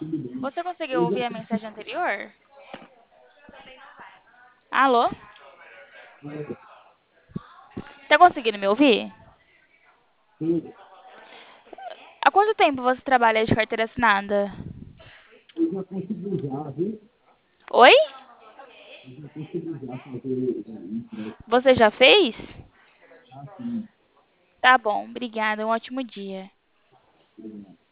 Você conseguiu ouvir a mensagem anterior? Alô? Tá conseguindo me ouvir? Há quanto tempo você trabalha de carteira assinada? Eu já consegui já, viu? Oi? Eu já consegui já fazer isso. Você já fez? Assim, Tá bom, obrigada. Um ótimo dia.